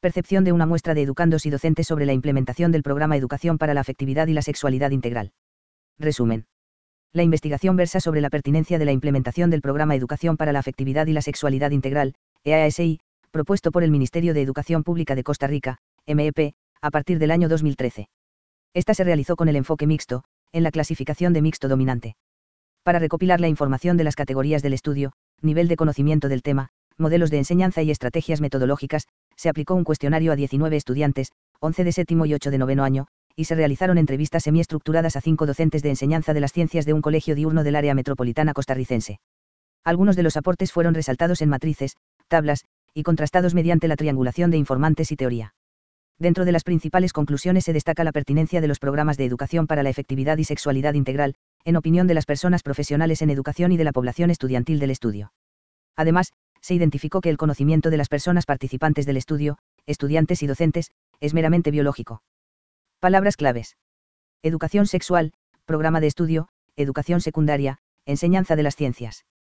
Percepción de una muestra de educandos y docentes sobre la implementación del programa Educación para la Afectividad y la Sexualidad Integral. Resumen. La investigación versa sobre la pertinencia de la implementación del programa Educación para la Afectividad y la Sexualidad Integral, EASI, propuesto por el Ministerio de Educación Pública de Costa Rica, MEP, a partir del año 2013. Esta se realizó con el enfoque mixto, en la clasificación de mixto dominante. Para recopilar la información de las categorías del estudio, nivel de conocimiento del tema, modelos de enseñanza y estrategias metodológicas, se aplicó un cuestionario a 19 estudiantes, 11 de séptimo y 8 de noveno año, y se realizaron entrevistas semiestructuradas a 5 docentes de enseñanza de las ciencias de un colegio diurno del área metropolitana costarricense. Algunos de los aportes fueron resaltados en matrices, tablas, y contrastados mediante la triangulación de informantes y teoría. Dentro de las principales conclusiones se destaca la pertinencia de los programas de educación para la efectividad y sexualidad integral, en opinión de las personas profesionales en educación y de la población estudiantil del estudio. Además, se identificó que el conocimiento de las personas participantes del estudio, estudiantes y docentes, es meramente biológico. Palabras claves. Educación sexual, programa de estudio, educación secundaria, enseñanza de las ciencias.